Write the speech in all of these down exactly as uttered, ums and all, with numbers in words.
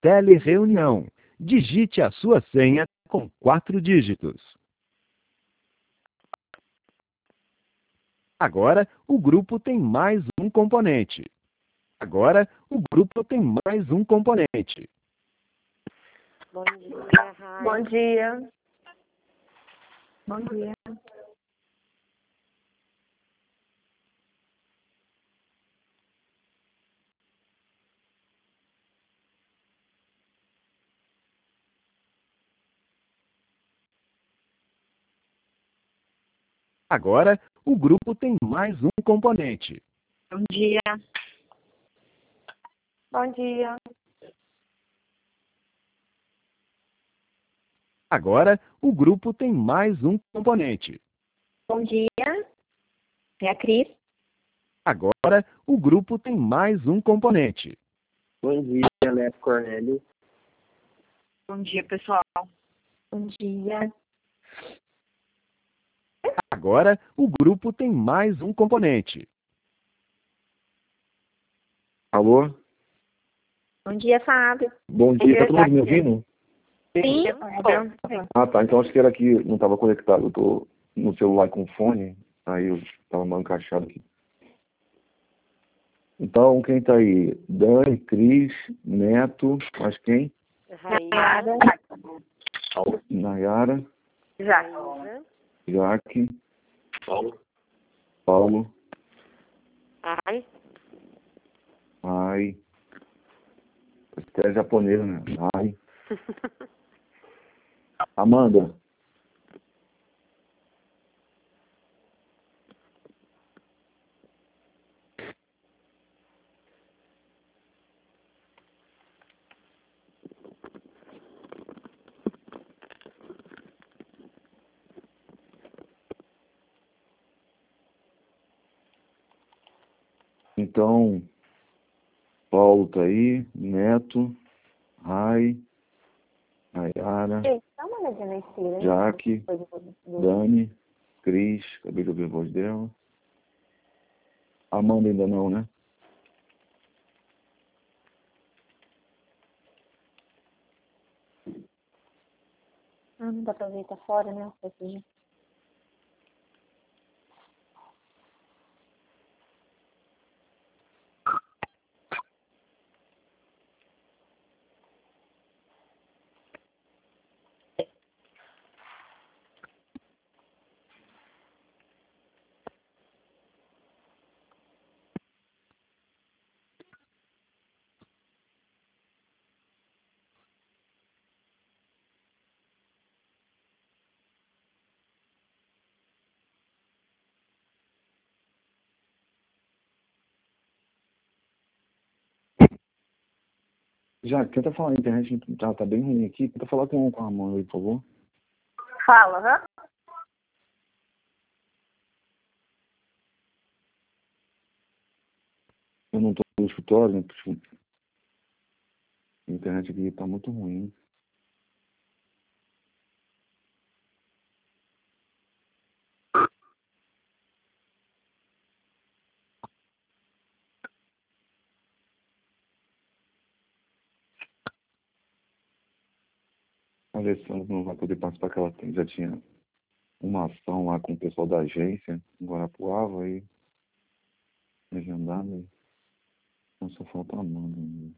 telereunião. Digite a sua senha com quatro dígitos. Agora, o grupo tem mais um componente. Agora, o grupo tem mais um componente. Bom dia, Rai. Bom dia. Bom dia. Agora, o grupo tem mais um componente. Bom dia. Bom dia. Agora, o grupo tem mais um componente. Bom dia. É a Cris. Agora, o grupo tem mais um componente. Bom dia, Neto Cornélio. Bom dia, pessoal. Bom dia. Agora, o grupo tem mais um componente. Alô? Bom dia, Fábio. Bom dia, tá todo mundo me ouvindo? Sim. Ah, tá, então acho que era que não estava conectado, eu tô no celular com fone, aí eu tava mal encaixado aqui. Então, quem tá aí? Dani, Cris, Neto, mais quem? Raíza. Nayara, Raíza. Jaque, Paulo, Paulo, Ai. Ai, até é japonês, né? Ai, Amanda. Então, Paulo tá aí, Neto, Rai, Nayara, Dá uma olhadinha na esquerda. Jaque, Dani, Cris, acabei de ouvir a voz dela. Amanda ainda não, né? Ah, não dá pra ver, tá fora, né? Aqui. Já, tenta falar, a internet tá, tá bem ruim aqui. Tenta falar com, com a Amanda aí, por favor. Fala, hã? Eu não tô no escritório, né? Porque a internet aqui tá muito ruim. A Alessandra não vai poder participar, que ela tem, já tinha uma ação lá com o pessoal da agência, em Guarapuava, aí agendada. Então só falta a Amanda mesmo.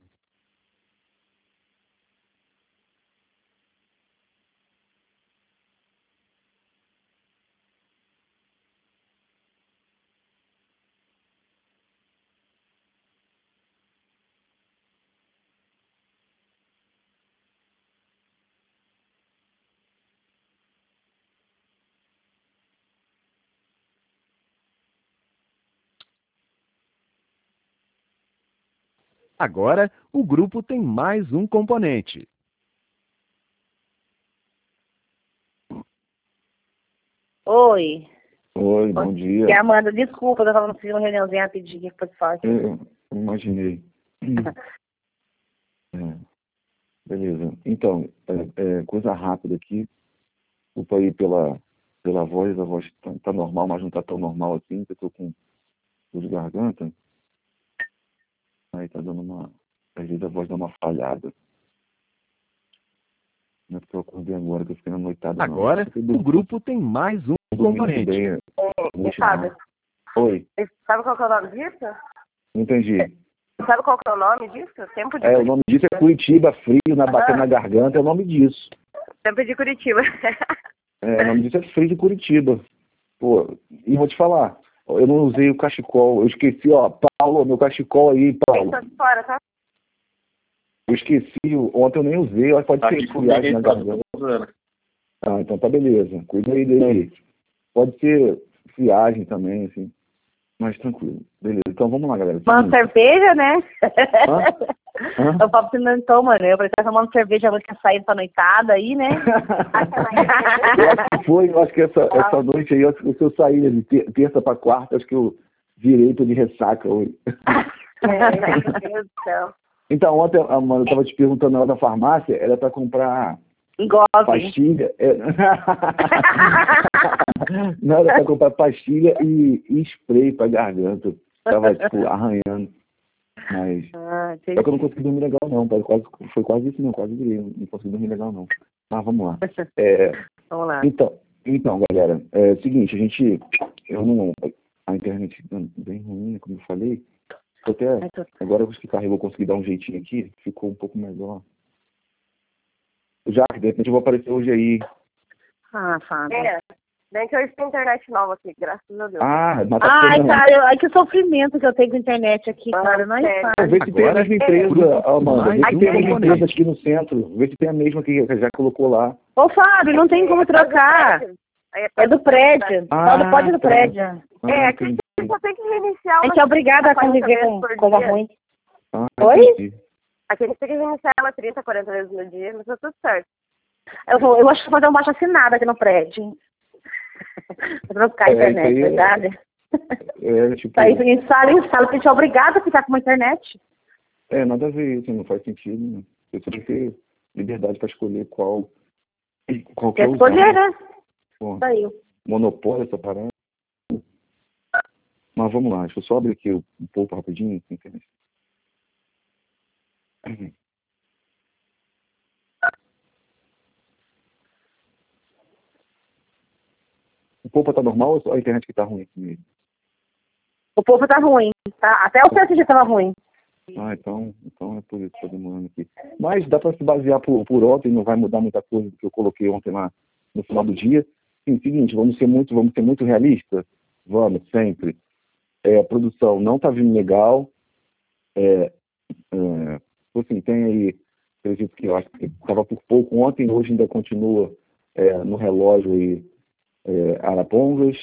Agora, o grupo tem mais um componente. Oi. Oi, bom dia. E Amanda, desculpa, eu tava no uma reuniãozinha rapidinho aqui, foi forte. Eu imaginei. É, beleza. Então, é, é, coisa rápida aqui. Desculpa aí pela, pela voz, a voz tá, tá normal, mas não tá tão normal assim, eu tô com dor de garganta. Aí tá dando uma. Às vezes a voz dá uma falhada. Não é porque eu acordei agora que eu fiquei na noitada. não. Agora, Eu fiquei o dormindo, grupo tem mais um dormindo componente. bem, É, noite e sabe? não. Oi, Sabe qual que é o nome disso? não entendi. Sabe qual que é o nome disso? Tempo de É, o Curitiba. nome disso é Curitiba, frio, na batendo na garganta, é o nome disso. Tempo de Curitiba. É, o nome disso é frio de Curitiba. Pô, e vou te falar, eu não usei o cachecol, eu esqueci, ó, Paulo, meu cachecol aí, Paulo. Tá de fora, tá? Eu esqueci, ontem eu nem usei, ó, pode ser friagem na garganta. Ah, então tá beleza, cuida aí dele. Pode ser friagem também, assim, mas tranquilo. Beleza, então vamos lá, galera. Uma cerveja, né? Hã? Hã? O Papo Pimentou, mano. Eu falei, tá tomando cerveja, vou ter saído pra noitada aí, né? Eu acho que foi, eu acho que essa, essa noite aí, eu acho que se eu sair de ter- terça pra quarta, acho que eu virei tô de ressaca hoje. Meu Deus do céu. Então, ontem a Amanda estava te perguntando lá da farmácia, era para comprar Engove. pastilha. É... Não, era para comprar pastilha e, e spray para garganta. Tava, tipo, arranhando. Mas. Ah, Só que eu não consegui dormir legal, não. Foi quase, foi quase isso, não. Quase virei. Não consegui dormir legal, não. Mas vamos lá. É, Vamos lá. então, então, galera, é o seguinte, a gente. Eu não. A internet é bem ruim, né, como eu falei. Até agora que carregou, consegui dar um jeitinho aqui, ficou um pouco melhor. Já que de repente eu vou aparecer hoje aí. Ah, Fábio. É, bem que hoje tem internet nova aqui, graças a Deus. Ah, mas tá Ai, ficando- cara, eu, ai, que sofrimento que eu tenho com a internet aqui, Ah, cara. Não é sério. fácil. Vê se tem a Agora, mesma é, empresa, grupo Amanda. Vê mais se um tem a mesma componente. empresa aqui no centro. Vê se tem a mesma que já colocou lá. Ô, Fábio, não tem como trocar. É do prédio. Ah, Só do pode do tá. prédio. É, Ah, aqui entendi. você só tem que reiniciar A gente é obrigada a conviver com coisa ruim. Ah, Oi? entendi. Aqui a gente tem que reiniciar ela trinta, quarenta vezes no dia, mas tá tudo certo. Eu, vou, eu acho que vou fazer um baixo assinado aqui no prédio. Pra trocar a É, internet, isso aí é- verdade? É, tipo, Tá isso em sala em sala, porque a gente é obrigada a ficar com uma internet. é, nada a ver isso, não faz sentido. Né? Você tem que ter liberdade para escolher qual, qual que é Quer o escolher, né? Pô, Isso aí. monopólio essa parada. Mas vamos lá, deixa eu só abrir aqui o, o pouco rapidinho. Internet. O Poupa tá normal ou só a internet que tá ruim aqui mesmo? O povo tá ruim, tá? Até o C G tava ruim. Ah, então, então é por isso que tá demorando aqui. Mas dá para se basear por, por ontem, não vai mudar muita coisa do que eu coloquei ontem lá no final do dia. Sim, seguinte, vamos ser muito, vamos ser muito realistas? Vamos, sempre. É, a produção não tá vindo legal. É, é, assim, tem aí, acredito que eu acho que estava por pouco ontem, hoje ainda continua é, no relógio aí, é, Arapongas.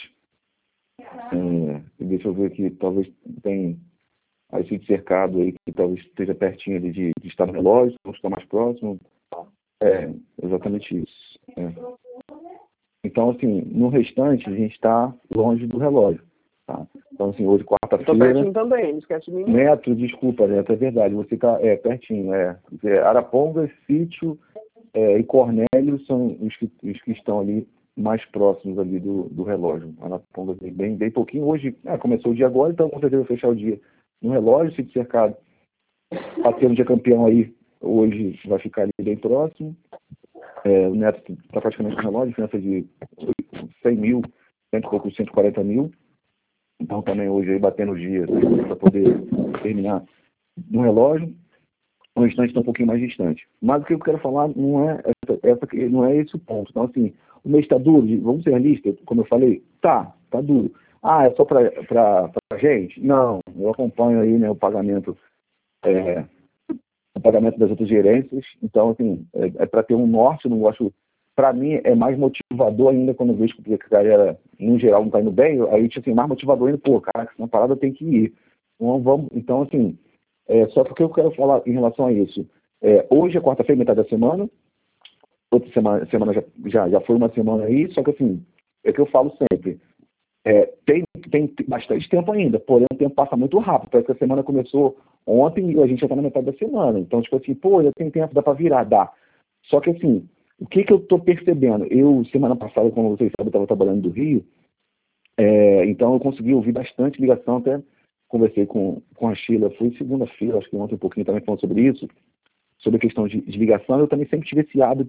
É, deixa eu ver aqui, talvez tem aí sítio cercado aí que talvez esteja pertinho ali de, de estar no relógio, vamos ficar mais próximo. É, exatamente isso. É. Então, assim, no restante a gente está longe do relógio. Tá? Então, assim, hoje, Tô quarta-feira. pertinho também, não esquece de mim. não. Neto, desculpa, Neto, é verdade, você está é, pertinho. É, é, Arapongas, Sítio é, e Cornélio são os que, os que estão ali mais próximos ali do, do relógio. Arapongas bem, bem pouquinho. Hoje, é, começou o dia agora, então com certeza vai fechar o dia no relógio, Sítio cercado. Batendo de campeão aí, hoje vai ficar ali bem próximo. É, o Neto está praticamente no relógio, diferença de cem mil, cento e pouco, cento e quarenta mil. Então também hoje aí batendo o dia para poder terminar no relógio. O restante está um pouquinho mais distante. Mas o que eu quero falar não é, essa, essa, não é esse o ponto. Então, assim, o mês está duro, vamos ser realistas, como eu falei, tá, tá duro. Ah, é só para a gente? Não, eu acompanho aí né, o pagamento é, o pagamento das outras gerências. Então, assim, é, é para ter um norte, não gosto. Para mim, é mais motivador ainda quando eu vejo que a galera, no geral, não está indo bem. Aí, tipo assim, mais motivador ainda, pô, cara, essa parada tem que ir. Então, vamos, então assim, é, só porque eu quero falar em relação a isso. É, hoje é quarta-feira, metade da semana. Outra semana, semana já, já, já foi uma semana aí, só que assim, é que eu falo sempre. É, tem, tem bastante tempo ainda, porém o tempo passa muito rápido. Parece que a semana começou ontem e a gente já está na metade da semana. Então, tipo assim, pô, já tem tempo, dá para virar, dá. Só que assim, o que, que eu estou percebendo? Eu, semana passada, como vocês sabem, eu estava trabalhando do Rio, é, então eu consegui ouvir bastante ligação, até conversei com, com a Sheila, foi segunda-feira, acho que ontem um pouquinho também falando sobre isso, sobre a questão de, de ligação. Eu também sempre tive esse hábito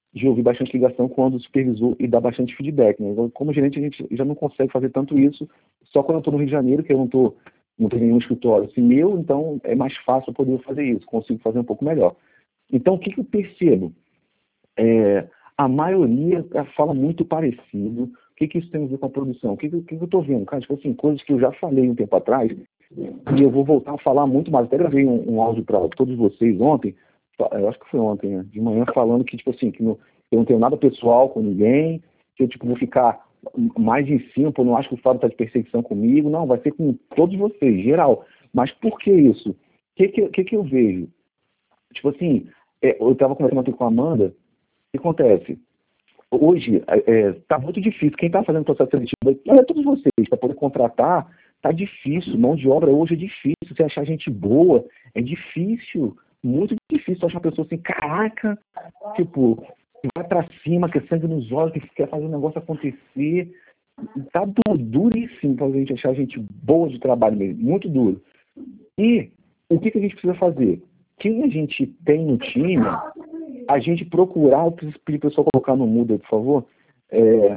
de ouvir bastante ligação quando o supervisor e dar bastante feedback, né? Então, como gerente, a gente já não consegue fazer tanto isso, só quando eu estou no Rio de Janeiro, que eu não estou, não tenho nenhum escritório assim meu, então é mais fácil eu poder fazer isso, consigo fazer um pouco melhor. Então, o que, que eu percebo? É, a maioria fala muito parecido. O que, que isso tem a ver com a produção? O que, que, que eu estou vendo? Cara, tipo assim, coisas que eu já falei um tempo atrás, e eu vou voltar a falar muito mais. Até gravei um, um áudio para todos vocês ontem, eu acho que foi ontem, né, de manhã, falando que, tipo assim, que não, eu não tenho nada pessoal com ninguém, que eu, tipo, vou ficar mais em cima, pô, não acho que o Fábio está de perseguição comigo, não, vai ser com todos vocês, geral. Mas por que isso? O que, que, que, que eu vejo? Tipo assim, é, eu estava conversando aqui com a Amanda, o que acontece? Hoje, está é, muito difícil, quem está fazendo processo seletivo, olha, todos vocês, para poder contratar, está difícil, mão de obra hoje é difícil, você achar gente boa, é difícil, muito difícil achar pessoa assim, caraca, tipo, que vai para cima, que é sangue nos olhos, que quer fazer o negócio acontecer, tá duríssimo para a gente achar gente boa de trabalho mesmo, muito duro. E o que, que a gente precisa fazer? Quem a gente tem no time, a gente procurar, eu preciso pedir para o pessoal colocar no mudo, por favor, é,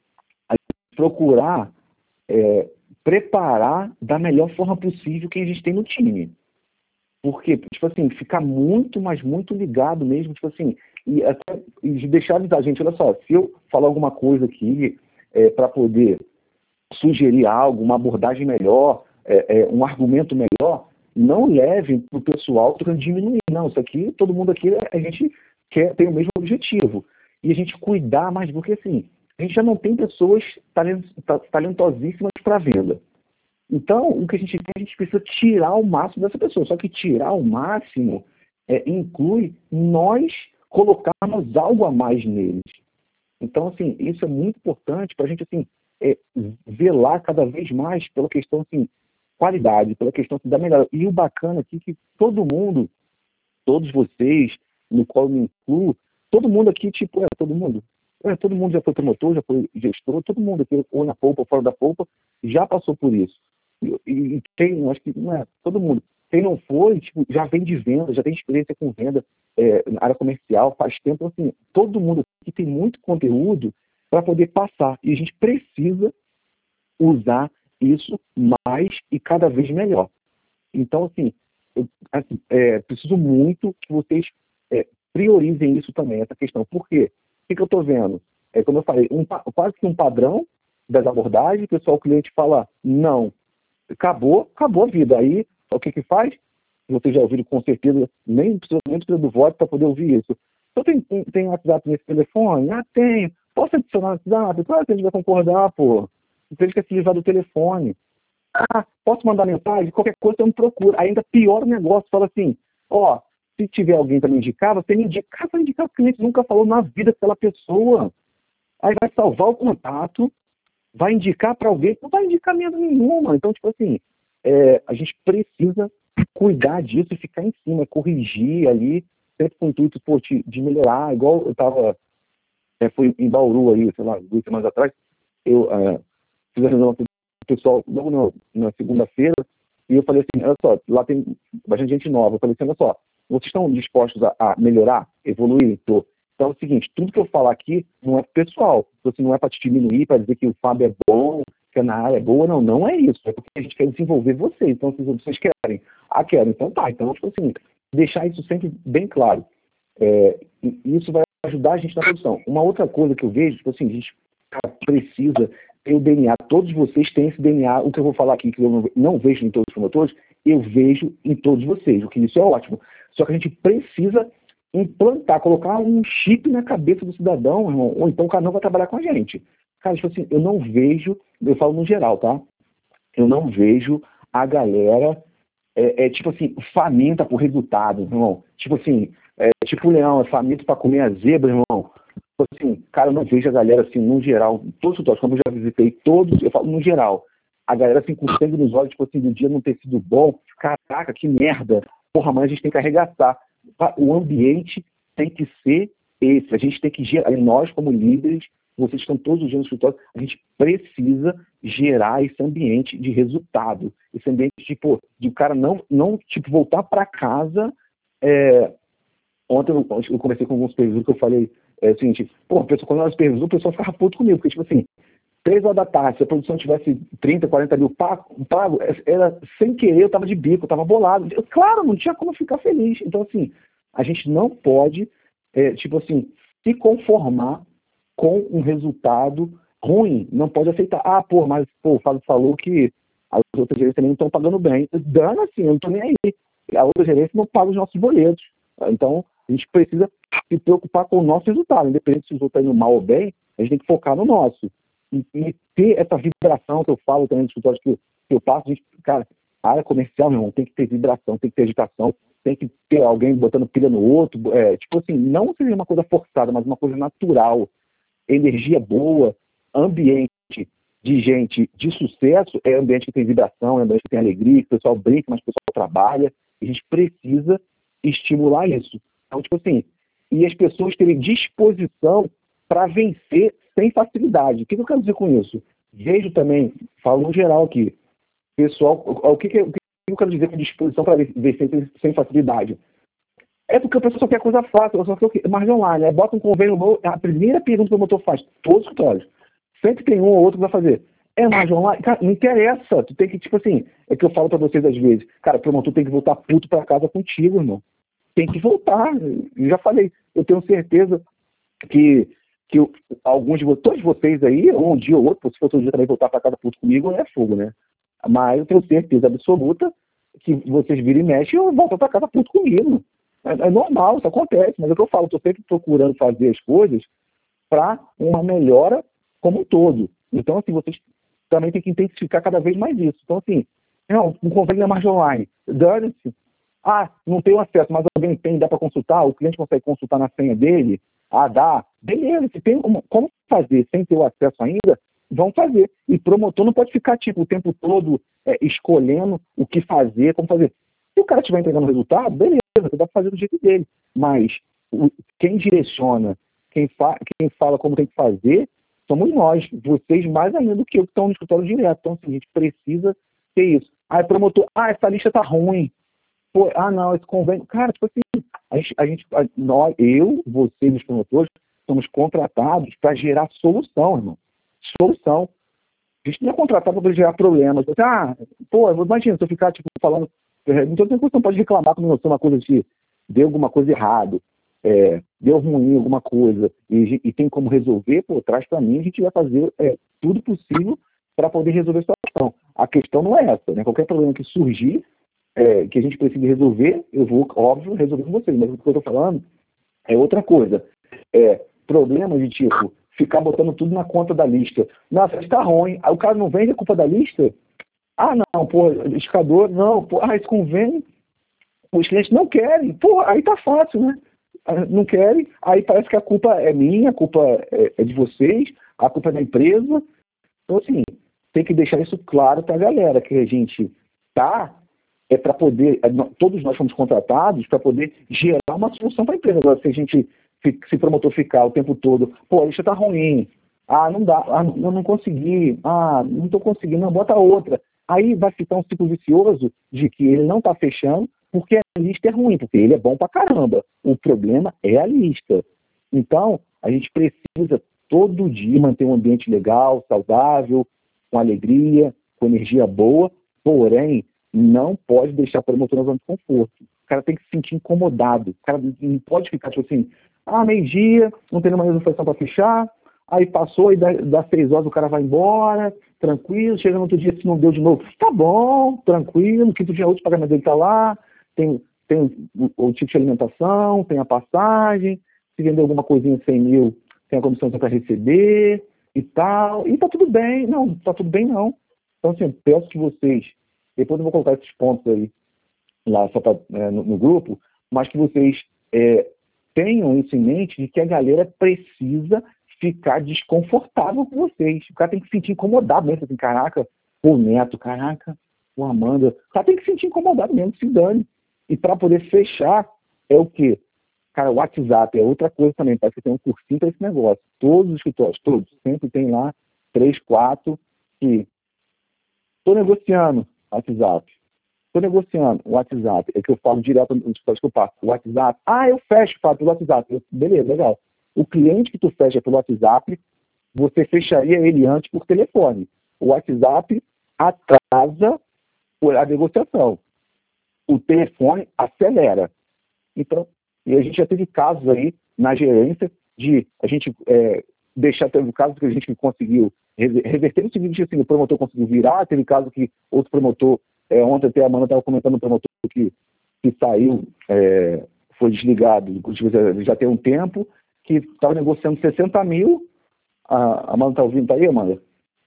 a gente procurar é, preparar da melhor forma possível quem a gente tem no time. Porque, tipo assim, ficar muito, mas muito ligado mesmo, tipo assim, e, até, e deixar avisar a gente, olha só, se eu falar alguma coisa aqui é, para poder sugerir algo, uma abordagem melhor, é, é, um argumento melhor, não levem para o pessoal tentando diminuir. Não, isso aqui, todo mundo aqui, a gente quer, tem o mesmo objetivo. E a gente cuidar mais, porque assim, a gente já não tem pessoas talent, talentosíssimas para venda. Então, o que a gente tem, a gente precisa tirar o máximo dessa pessoa. Só que tirar o máximo é, inclui nós colocarmos algo a mais neles. Então, assim, isso é muito importante para a gente, assim, é, velar cada vez mais pela questão, assim, qualidade, pela questão assim, da melhora. E o bacana aqui é que todo mundo, todos vocês, no qual eu me incluo, todo mundo aqui, tipo, é, todo mundo, é, todo mundo já foi promotor, já foi gestor, todo mundo aqui, ou na polpa, ou fora da polpa, já passou por isso. E, e quem, acho que não é, todo mundo. Quem não foi, tipo, já vem de venda, já tem experiência com venda é, na área comercial, faz tempo, assim, todo mundo aqui tem muito conteúdo para poder passar. E a gente precisa usar isso mais e cada vez melhor. Então, assim, eu assim, é, preciso muito que vocês é, priorizem isso também, essa questão. Por quê? O que, que eu estou vendo? É, como eu falei, um, quase que um padrão das abordagens, o pessoal, o cliente fala, não, acabou, acabou a vida. Aí, o que que faz? Vocês já ouviram com certeza, nem precisa, nem precisa do voto para poder ouvir isso. Então, tem, tem, tem WhatsApp nesse telefone? Ah, tenho. Posso adicionar no WhatsApp? Claro que a gente vai concordar, pô. Você quer se livrar do telefone. Ah, posso mandar mensagem? Qualquer coisa eu me procuro. Ainda pior o negócio, fala assim, ó, se tiver alguém para me indicar, você me indicar, vai indicar, o cliente nunca falou na vida daquela pessoa. Aí vai salvar o contato, vai indicar para alguém, não vai indicar merda nenhuma. Então, tipo assim, é, a gente precisa cuidar disso e ficar em cima, corrigir ali, sempre com o intuito pô, de, de melhorar. Igual eu estava, é, fui em Bauru aí, sei lá, duas semanas atrás, eu é, fiz a reunião com o pessoal logo na, na segunda-feira, e eu falei assim, olha só, lá tem bastante gente nova. Eu falei assim, olha só, vocês estão dispostos a, a melhorar, evoluir? Tô. Então é o seguinte, tudo que eu falar aqui não é pessoal, assim, não é para te diminuir, para dizer que o Fábio é bom, que a Nara é boa, não, não é isso, é porque a gente quer desenvolver vocês, então se vocês querem, ah, quero, então tá, então tipo assim, deixar isso sempre bem claro, é, e isso vai ajudar a gente na produção. Uma outra coisa que eu vejo, tipo assim, a gente precisa ter o D N A, todos vocês têm esse D N A, o que eu vou falar aqui, que eu não, não vejo em todos os promotores, eu vejo em todos vocês, o que isso é ótimo, só que a gente precisa implantar, colocar um chip na cabeça do cidadão, irmão, ou então o cara não vai trabalhar com a gente. Cara, tipo assim, eu não vejo, eu falo no geral, tá? Eu não vejo a galera, é, é tipo assim, faminta por resultado, irmão. Tipo assim, é, tipo o leão, é faminto pra comer a zebra, irmão. Tipo assim, cara, eu não vejo a galera assim, no geral, todos os como eu já visitei todos, eu falo no geral, a galera assim, com sangue nos olhos, tipo assim, do dia não ter sido bom, caraca, que merda, porra, mas a gente tem que arregaçar. O ambiente tem que ser esse. A gente tem que gerar, nós como líderes, vocês estão todos os dias no escritório, a gente precisa gerar esse ambiente de resultado. Esse ambiente tipo, de o cara não, não tipo, voltar para casa é, ontem eu, eu conversei com alguns supervisores que eu falei é, o seguinte, pô, pessoal, quando eu supervisor, o pessoal ficava puto comigo, porque, tipo assim, três horas da tarde, se a produção tivesse trinta, quarenta mil pago, pago era sem querer, eu tava de bico, eu tava bolado. Eu, claro, não tinha como ficar feliz. Então, assim, a gente não pode, é, tipo assim, se conformar com um resultado ruim. Não pode aceitar. Ah, pô, mas pô, o Fábio falou que as outras gerências também não estão pagando bem. Dana, assim, eu não tô nem aí. A outra gerência não paga os nossos boletos. Então, a gente precisa se preocupar com o nosso resultado. Independente se os outros estão indo mal ou bem, a gente tem que focar no nosso. E, e ter essa vibração que eu falo também nos escritórios que, que eu passo, a gente, cara, a área comercial, meu irmão, tem que ter vibração, tem que ter agitação, tem que ter alguém botando pilha no outro. É, tipo assim, não seja uma coisa forçada, mas uma coisa natural. Energia boa, ambiente de gente de sucesso, é ambiente que tem vibração, é ambiente que tem alegria, que o pessoal brinca, mas o pessoal trabalha. A gente precisa estimular isso. Então, tipo assim, e as pessoas terem disposição para vencer sem facilidade. O que eu quero dizer com isso? Vejo também, falo no geral aqui, pessoal, o que, que, o que eu quero dizer com disposição para vencer sem facilidade? É porque a pessoa só quer coisa fácil, só quer o quê? Margem online, né? Bota um convênio novo, a primeira pergunta que o promotor faz, todos os escritórios, sempre tem um ou outro que vai fazer. É margem online? Cara, não interessa. Tu tem que, tipo assim, é que eu falo para vocês às vezes, cara, o promotor tem que voltar puto para casa contigo, irmão. Tem que voltar. Eu já falei, eu tenho certeza que, que eu, alguns de vocês, todos vocês aí, um dia ou outro, se for outro dia também voltar para casa puto comigo, é fogo, né? Mas eu tenho certeza absoluta que vocês viram e mexem e voltam para casa puto comigo. É, é normal, isso acontece, mas é o que eu falo, estou sempre procurando fazer as coisas para uma melhora como um todo. Então, assim, vocês também têm que intensificar cada vez mais isso. Então, assim, não, um convênio na margem online, dane-se. Ah, não tenho acesso, mas alguém tem, dá para consultar, o cliente consegue consultar na senha dele, ah, dá. Beleza, se tem uma, como fazer sem ter o acesso ainda, vão fazer. E promotor não pode ficar, tipo, o tempo todo é, escolhendo o que fazer, como fazer. Se o cara estiver entregando resultado, beleza, você dá para fazer do jeito dele. Mas o, quem direciona, quem, fa quem fala como tem que fazer, somos nós, vocês mais ainda do que eu que estão no escritório direto. Então, assim, a gente precisa ter isso. Ah, é promotor, ah, essa lista tá ruim. Pô, ah, não, esse convênio. Cara, tipo assim, a gente, a gente a, nós, eu, vocês, os promotores, somos contratados para gerar solução, irmão. Solução. A gente não é contratado para gerar problemas. Ah, pô, imagina, se eu ficar, tipo, falando. Então, você não pode reclamar quando você uma coisa de deu alguma coisa errado, é, deu ruim alguma coisa, e, e tem como resolver, pô, traz para mim, a gente vai fazer é, tudo possível para poder resolver essa questão. A questão não é essa, né? Qualquer problema que surgir, é, que a gente precise resolver, eu vou, óbvio, resolver com vocês. Mas o que eu estou falando é outra coisa. É problema de tipo, ficar botando tudo na conta da lista. Nossa, está ruim. Aí o cara não vende a culpa da lista? Ah, não, pô, indicador, não, pô, ah, esse convênio, os clientes não querem. Pô, aí tá fácil, né? Não querem, aí parece que a culpa é minha, a culpa é, é de vocês, a culpa é da empresa. Então, assim, tem que deixar isso claro para a galera, que a gente tá é para poder, todos nós fomos contratados para poder gerar uma solução para a empresa. Agora, se a gente, se promotor ficar o tempo todo, pô, a lista tá ruim, ah, não dá, ah, eu não consegui, ah, não estou conseguindo, não, bota outra. Aí vai ficar um ciclo vicioso de que ele não está fechando porque a lista é ruim, porque ele é bom pra caramba. O problema é a lista. Então, a gente precisa todo dia manter um ambiente legal, saudável, com alegria, com energia boa, porém, não pode deixar o promotor na zona de conforto. O cara tem que se sentir incomodado. O cara não pode ficar tipo assim, ah, meio-dia, não tem nenhuma resolução para fechar, aí passou e dá, dá seis horas o cara vai embora, tranquilo, chega no outro dia, se não deu de novo, tá bom, tranquilo, quinto dia outro pagamento dele tá lá, tem, tem o, o tipo de alimentação, tem a passagem, se vender alguma coisinha cem mil, tem a comissão para receber e tal, e tá tudo bem. Não, tá tudo bem não. Então, assim, eu peço que vocês, depois eu vou colocar esses pontos aí lá só pra, é, no, no grupo, mas que vocês é, tenham isso em mente de que a galera precisa ficar desconfortável com vocês. O cara tem que se sentir incomodado mesmo, assim, caraca, o Neto, caraca, o Amanda, o cara tem que se sentir incomodado mesmo, se dane. E para poder fechar, é o quê? Cara, o WhatsApp é outra coisa também, parece que tem um cursinho para esse negócio. Todos os escritórios, todos, sempre tem lá três, quatro, que estou negociando WhatsApp. estou negociando o WhatsApp, é que eu falo direto nos escritórios que eu passo, o WhatsApp, ah, eu fecho, falo pelo WhatsApp. Eu, beleza, legal. O cliente que tu fecha pelo WhatsApp, você fecharia ele antes por telefone. O WhatsApp atrasa a negociação. O telefone acelera. Então, e a gente já teve casos aí na gerência de a gente é, deixar, teve casos que a gente conseguiu reverter no seguinte, assim, o promotor conseguiu virar, teve caso que outro promotor, é, ontem até a Amanda estava comentando, o promotor que, que saiu, é, foi desligado, já tem um tempo, que estava negociando sessenta mil, a Amanda está ouvindo, tá aí, Amanda?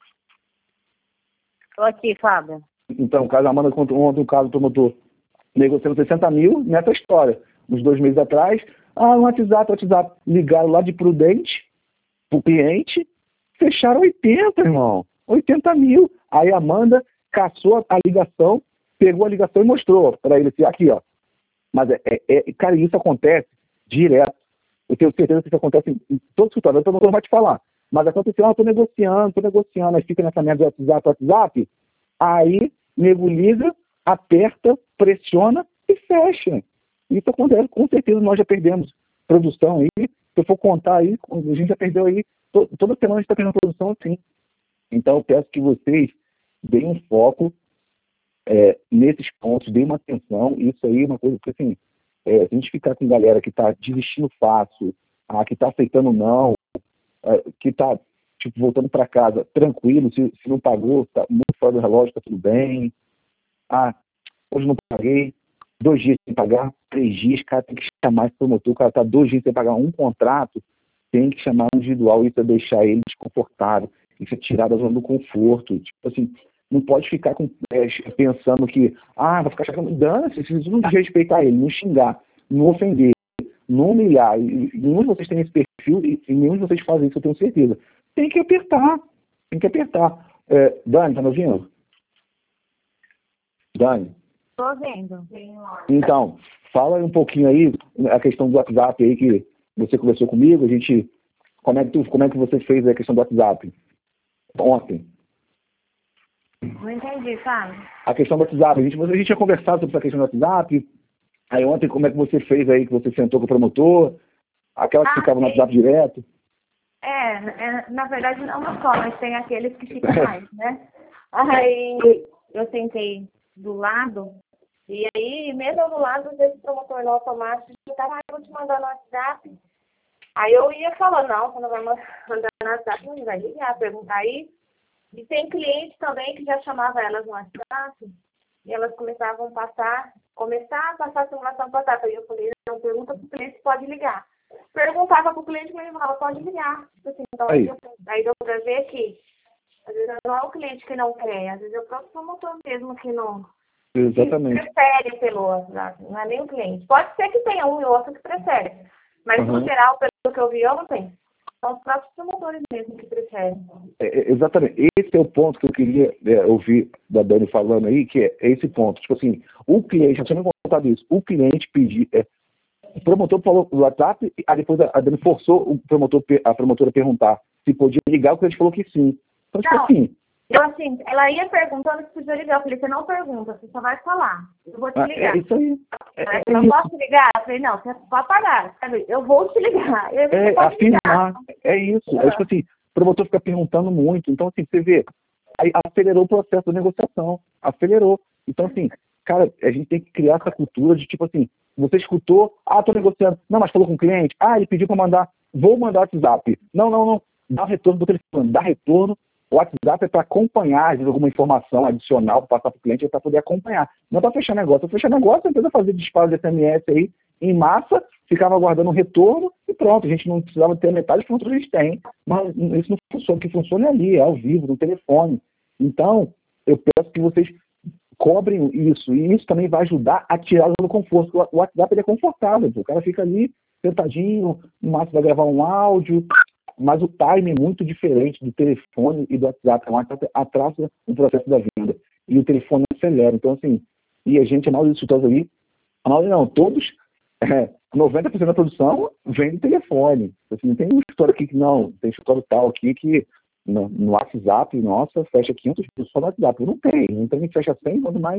Estou aqui, Fábio. Então, o caso, a Amanda contou ontem um caso do promotor negociando sessenta mil nessa história. Uns dois meses atrás, ah, no WhatsApp, WhatsApp, ligaram lá de Prudente pro cliente, fecharam oitenta, irmão. oitenta mil. Aí a Amanda caçou a ligação, pegou a ligação e mostrou para ele assim, aqui, ó. Mas, é, é, cara, isso acontece direto. Eu tenho certeza que isso acontece em, em todo escritório. O promotor não vai te falar. Mas aconteceu, ah, estou negociando, estou negociando. Aí fica nessa merda do WhatsApp, WhatsApp. Aí, nego liga, aperta, pressiona e fecha. Isso acontece, com certeza nós já perdemos produção aí. Se eu for contar aí, a gente já perdeu aí, to, toda semana a gente está perdendo produção assim. Então eu peço que vocês deem um foco é, nesses pontos, deem uma atenção. Isso aí é uma coisa que, assim, é, se a gente ficar com galera que está desistindo fácil, ah, que está aceitando não, é, que está tipo, voltando para casa tranquilo, se, se não pagou, está muito fora do relógio, está tudo bem. Ah, hoje não paguei, dois dias sem pagar, três dias, cara, tem que chamar esse promotor, o cara está dois dias sem pagar um contrato, tem que chamar um individual, isso é deixar ele desconfortável, isso é tirar da zona do conforto, tipo assim, não pode ficar com, é, pensando que, ah, vai ficar chegando, dane-se, se não desrespeitar ele, não xingar, não ofender, não humilhar, e, e nenhum de vocês tem esse perfil, e, e nenhum de vocês fazem isso, eu tenho certeza, tem que apertar, tem que apertar. É, Dani, tá me ouvindo? Dani? Estou vendo. Então, fala um pouquinho aí, a questão do WhatsApp aí que você conversou comigo, a gente, como é que, tu, como é que você fez a questão do WhatsApp ontem? Não entendi, Fábio. A questão do WhatsApp, a gente, a gente tinha conversado sobre essa questão do WhatsApp, aí ontem como é que você fez aí, que você sentou com o promotor, aquela que Ah, ficava no sim. WhatsApp direto? É, é, na verdade não é só, mas tem aqueles que ficam mais, né? Aí eu sentei do lado, e aí, mesmo do lado desse promotor no automático, eu tava, ah, eu vou te mandar no WhatsApp. Aí eu ia falando, não, você não vai mandar no WhatsApp, não vai ligar, perguntar aí. E tem cliente também que já chamava elas no WhatsApp, e elas começavam a passar, começar a passar a simulação para WhatsApp. Aí eu falei, não, pergunta pro cliente se pode ligar. Perguntava pro cliente, mas ele falava, pode ligar. Assim, então, aí, eu, aí deu pra ver que, às vezes, não é o cliente que não quer, às vezes é o próprio promotor mesmo que não... Exatamente. Que prefere pelo WhatsApp, não é nem o cliente. Pode ser que tenha um e outro que prefere, mas, Uhum. no geral, pelo que eu vi, ontem, são os próprios promotores mesmo que preferem. É, exatamente. Esse é o ponto que eu queria é, ouvir da Dani falando aí, que é esse ponto. Tipo assim, o cliente, eu tinha me contado isso, o cliente pedir, é, o promotor falou no WhatsApp, aí depois a Dani forçou o promotor, a promotora a perguntar se podia ligar, o cliente falou que sim. Então, tipo Não, assim... Eu, assim, ela ia perguntando se podia ligar. Eu falei, você não pergunta, você só vai falar. Eu vou te ligar. É isso aí. É, É, é eu não isso. posso te ligar? Eu falei, não, você pode pagar. Sabe? Eu vou te ligar. Eu, É, pode ligar. afirmar. É isso. É. É tipo assim, o promotor fica perguntando muito. Então, assim, você vê, aí acelerou o processo da negociação. Acelerou. Então, assim, cara, a gente tem que criar essa cultura de, tipo assim, você escutou, ah, tô negociando. Não, mas falou com o cliente. Ah, ele pediu para mandar, vou mandar WhatsApp. Não, não, não. Dá retorno do telefone. Dá retorno. O WhatsApp é para acompanhar, às vezes, alguma informação adicional para passar para o cliente, é para poder acompanhar. Não é para fechar negócio. Para fechar negócio, a empresa fazia disparo de S M S aí em massa, ficava aguardando um retorno e pronto. A gente não precisava ter metade do que a gente tem. Mas isso não funciona. O que funciona é ali, é ao vivo, no telefone. Então, eu peço que vocês cobrem isso. E isso também vai ajudar a tirar do conforto. O WhatsApp ele é confortável. O cara fica ali, sentadinho, no máximo vai gravar um áudio. Mas o time é muito diferente do telefone e do WhatsApp. O WhatsApp atrasa o processo da venda. E o telefone acelera. Então, assim, e a gente, a maioria dos escritórios ali, a maioria não, todos, é, noventa por cento da produção vem do telefone. Assim, não tem um escritório aqui que não, tem escritório tal aqui que no, no WhatsApp, nossa, fecha quinhentos só no WhatsApp. Não tem. Então a gente fecha cem, quanto mais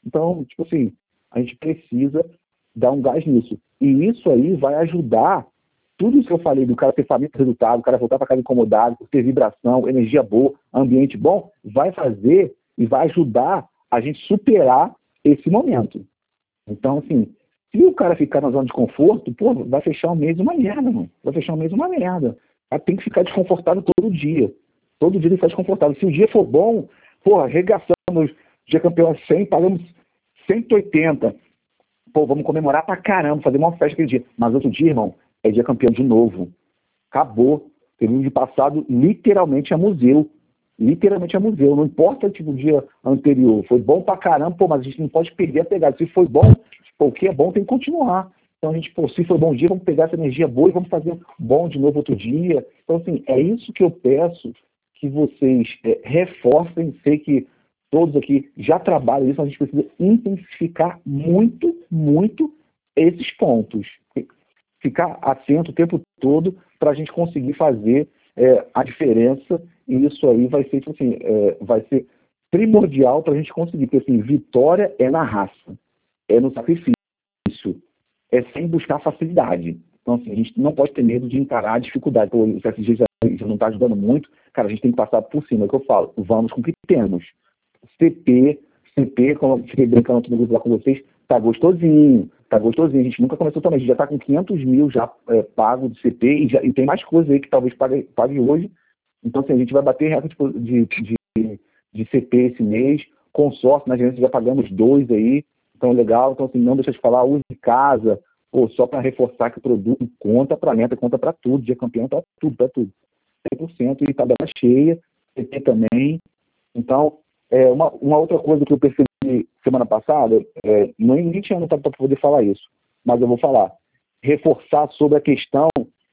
Então, tipo assim, a gente precisa dar um gás nisso. E isso aí vai ajudar tudo isso que eu falei, do cara ter família, resultado, o cara voltar para casa incomodado, ter vibração, energia boa, ambiente bom, vai fazer e vai ajudar a gente superar esse momento. Então, assim, se o cara ficar na zona de conforto, pô, vai fechar um mês uma merda, mano. Vai fechar um mês uma merda. Aí tem que ficar desconfortável todo dia. Todo dia ele fica desconfortável. Se o dia for bom, pô, arregaçamos, dia campeão cem, pagamos cento e oitenta. Pô, vamos comemorar pra caramba, fazer uma festa aquele dia. Mas outro dia, irmão, é dia campeão de novo. Acabou. Teve um de passado, literalmente é museu. Literalmente é museu. Não importa tipo, o dia anterior. Foi bom pra caramba, pô, mas a gente não pode perder a pegada. Se foi bom, pô, o que é bom tem que continuar. Então a gente, pô, se foi bom dia, vamos pegar essa energia boa e vamos fazer bom de novo outro dia. Então, assim, é isso que eu peço que vocês é, reforcem. Sei que todos aqui já trabalham isso, mas a gente precisa intensificar muito, muito esses pontos. Ficar atento o tempo todo para a gente conseguir fazer é, a diferença, e isso aí vai ser, tipo assim, é, vai ser primordial para a gente conseguir, porque assim, vitória é na raça, é no sacrifício, é sem buscar facilidade. Então, assim, a gente não pode ter medo de encarar a dificuldade. Pô, o C S G já, já não está ajudando muito, cara, a gente tem que passar por cima, é o que eu falo, vamos com o que temos. C P, C P, como eu fiquei brincando no grupo lá com vocês, tá gostosinho, tá gostosinho. A gente nunca começou também, a gente já tá com quinhentos mil já é, pago de C P e, já, e tem mais coisas aí que talvez pague, pague hoje. Então, assim, a gente vai bater recorde de, de, de, de C P esse mês. Consórcio, na gerência já pagamos dois aí, então legal. Então, assim, não deixa de falar, use casa, pô, só para reforçar que o produto conta para meta, conta para tudo, dia campeão tá tudo, tá tudo. cem por cento e tabela cheia, C P também. Então, é, uma, uma outra coisa que eu percebi semana passada, é, nem tinha anotado para poder falar isso, mas eu vou falar. Reforçar sobre a questão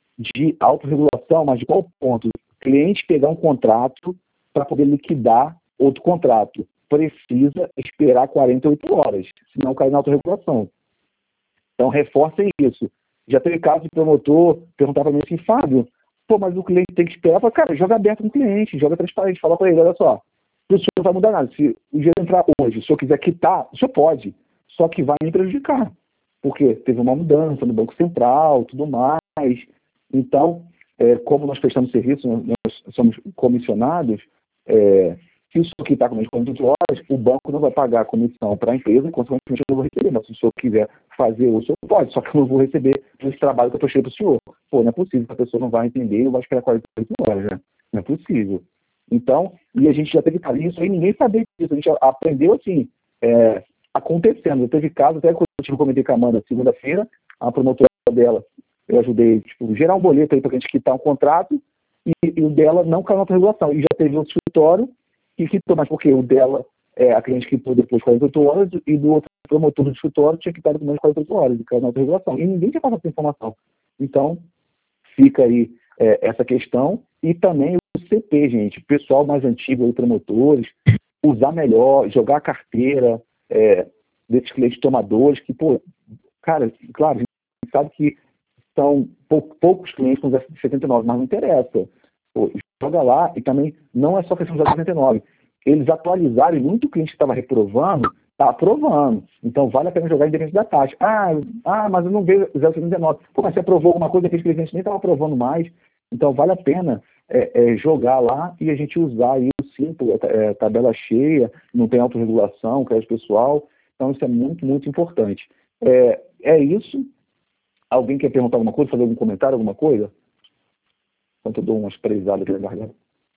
de autorregulação, mas de qual ponto? O cliente pegar um contrato para poder liquidar outro contrato. Precisa esperar quarenta e oito horas, senão cai na autorregulação. Então, reforcem isso. Já teve caso de promotor perguntar para mim assim, Fábio, pô, mas o cliente tem que esperar. Eu falo, cara, joga aberto com o cliente, joga transparente, fala para ele, olha só, o senhor não vai mudar nada. Se o dinheiro entrar hoje, se o senhor quiser quitar, o senhor pode, só que vai me prejudicar, porque teve uma mudança no Banco Central, tudo mais. Então, é, como nós prestamos serviço, nós somos comissionados, é, se o senhor quitar com menos de quarenta e oito horas, o banco não vai pagar a comissão para a empresa e, consequentemente, eu não vou receber. Mas se o senhor quiser fazer, o senhor pode, só que eu não vou receber esse trabalho que eu estou cheio para o senhor. Pô, não é possível que a pessoa não vai entender e vai esperar quarenta e oito horas, né? Não é possível. Então, e a gente já teve caso isso aí, ninguém sabia disso. A gente aprendeu assim, é, acontecendo. Já teve caso, até quando eu tive comentei com a Amanda segunda-feira, a promotora dela, eu ajudei, tipo, gerar um boleto aí para a gente quitar um contrato, e, e o dela não caiu na autorregulação. E já teve outro escritório que quitou, mas porque o dela, é, a cliente quitou depois de quarenta e oito horas, e do outro promotor do escritório tinha quitado por menos de quarenta e oito horas, e caiu na autorregulação. E ninguém tinha passado essa informação. Então, fica aí é, essa questão, e também o C P, gente, pessoal mais antigo aí, promotores, usar melhor, jogar a carteira é, desses clientes tomadores, que, pô, cara, claro, a gente sabe que são pou, poucos clientes com setenta e nove, mas não interessa. Pô, joga lá, e também não é só questão de setenta e nove. Eles atualizaram, e muito cliente que estava reprovando, está aprovando. Então, vale a pena jogar independente da taxa. Ah, ah, mas eu não vejo zero vírgula setenta e nove. Pô, mas você aprovou alguma coisa que aqueles clientes nem estavam aprovando mais. Então, vale a pena é, é, jogar lá e a gente usar aí o simples, é, tabela cheia, não tem autorregulação, crédito pessoal. Então, isso é muito, muito importante. É, é isso. Alguém quer perguntar alguma coisa, fazer algum comentário, alguma coisa? Enquanto eu dou umas presadas aqui na garganta.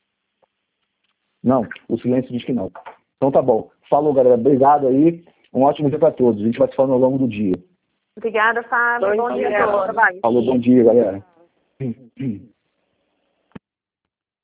Não, o silêncio diz que não. Então tá bom. Falou, galera. Obrigado aí. Um ótimo dia para todos. A gente vai se falando ao longo do dia. Obrigada, Fábio. Bom, bom dia a todos. Falou, bom dia, galera.